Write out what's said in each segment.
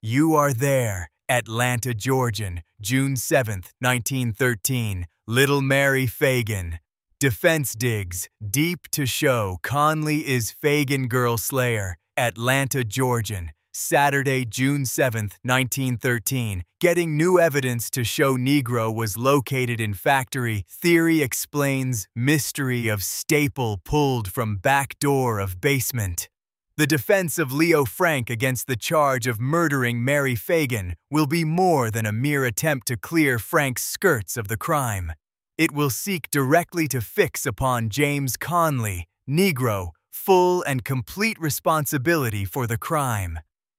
You Are There, Atlanta, Georgia, June 7, 1913. Little Mary Fagan. Defense digs deep to show Conley is Fagan girl slayer. Atlanta, Georgia, Saturday, June 7, 1913. Getting new evidence to show Negro was located in factory. Theory explains mystery of staple pulled from back door of basement. The defense of Leo Frank against the charge of murdering Mary Fagan will be more than a mere attempt to clear Frank's skirts of the crime. It will seek directly to fix upon James Conley, Negro, full and complete responsibility for the crime.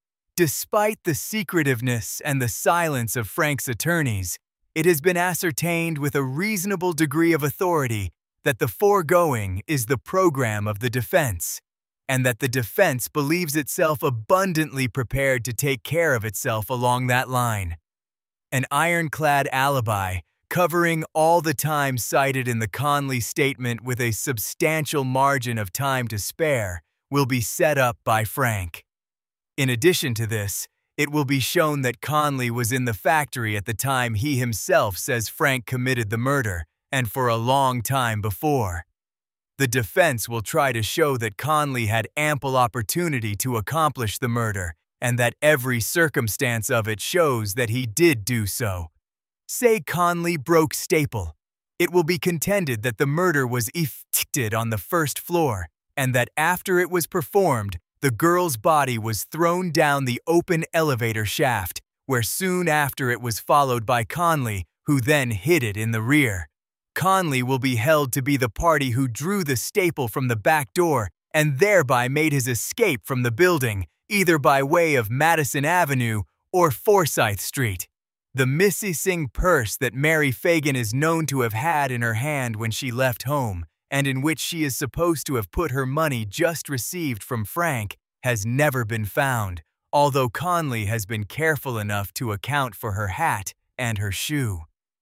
Despite the secretiveness and the silence of Frank's attorneys, it has been ascertained with a reasonable degree of authority that the foregoing is the program of the defense, and that the defense believes itself abundantly prepared to take care of itself along that line. An ironclad alibi, covering all the time cited in the Conley statement with a substantial margin of time to spare, will be set up by Frank. In addition to this, it will be shown that Conley was in the factory at the time he himself says Frank committed the murder, and for a long time before. The defense will try to show that Conley had ample opportunity to accomplish the murder, and that every circumstance of it shows that he did do so. Say Conley broke staple. It will be contended that the murder was effected on the first floor, and that after it was performed, the girl's body was thrown down the open elevator shaft, where soon after it was followed by Conley, who then hid it in the rear. Conley will be held to be the party who drew the staple from the back door and thereby made his escape from the building, either by way of Madison Avenue or Forsyth Street. The missing purse that Mary Fagan is known to have had in her hand when she left home, and in which she is supposed to have put her money just received from Frank, has never been found, although Conley has been careful enough to account for her hat and her shoe.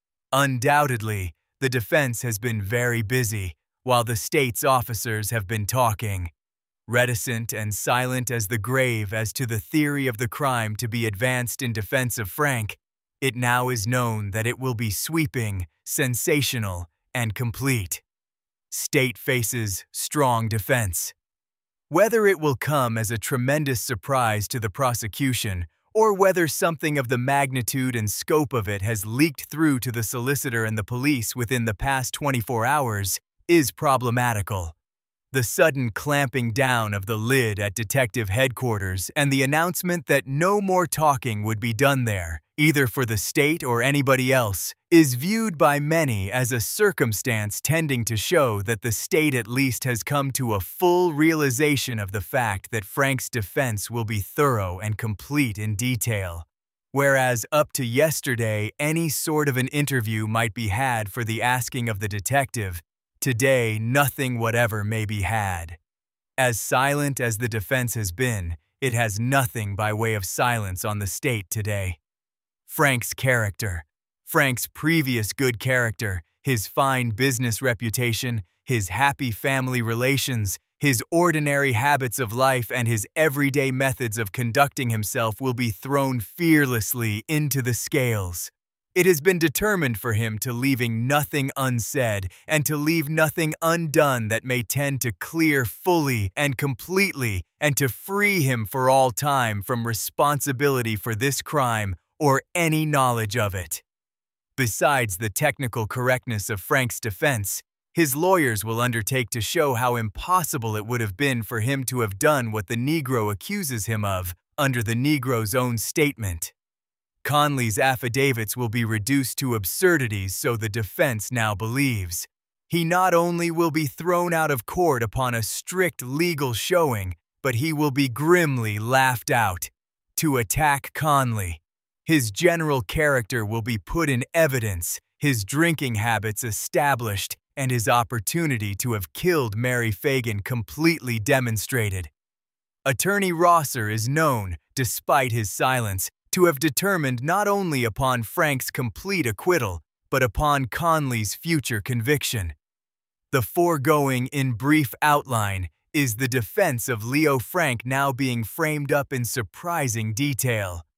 Undoubtedly, the defense has been very busy, while the state's officers have been talking. Reticent and silent as the grave as to the theory of the crime to be advanced in defense of Frank, it now is known that it will be sweeping, sensational, and complete. State faces strong defense. Whether it will come as a tremendous surprise to the prosecution, or whether something of the magnitude and scope of it has leaked through to the solicitor and the police within the past 24 hours, is problematical. The sudden clamping down of the lid at detective headquarters and the announcement that no more talking would be done there, either for the state or anybody else, is viewed by many as a circumstance tending to show that the state at least has come to a full realization of the fact that Frank's defense will be thorough and complete in detail. Whereas up to yesterday any sort of an interview might be had for the asking of the detective, today nothing whatever may be had. As silent as the defense has been, it has nothing by way of silence on the state today. Frank's character, Frank's previous good character, his fine business reputation, his happy family relations, his ordinary habits of life, and his everyday methods of conducting himself will be thrown fearlessly into the scales. It has been determined for him to leaving nothing unsaid and to leave nothing undone that may tend to clear fully and completely and to free him for all time from responsibility for this crime or any knowledge of it. Besides the technical correctness of Frank's defense, his lawyers will undertake to show how impossible it would have been for him to have done what the Negro accuses him of under the Negro's own statement. Conley's affidavits will be reduced to absurdities, so the defense now believes. He not only will be thrown out of court upon a strict legal showing, but he will be grimly laughed out. To attack Conley, his general character will be put in evidence, his drinking habits established, and his opportunity to have killed Mary Fagan completely demonstrated. Attorney Rosser is known, despite his silence, to have determined not only upon Frank's complete acquittal, but upon Conley's future conviction. The foregoing in brief outline is the defense of Leo Frank now being framed up in surprising detail.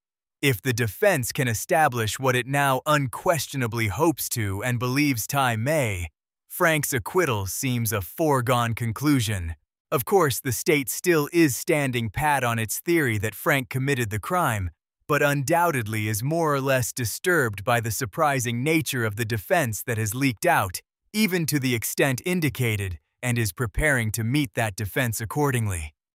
If the defense can establish what it now unquestionably hopes to and believes time may, Frank's acquittal seems a foregone conclusion. Of course, the state still is standing pat on its theory that Frank committed the crime, but undoubtedly is more or less disturbed by the surprising nature of the defense that has leaked out, even to the extent indicated, and is preparing to meet that defense accordingly.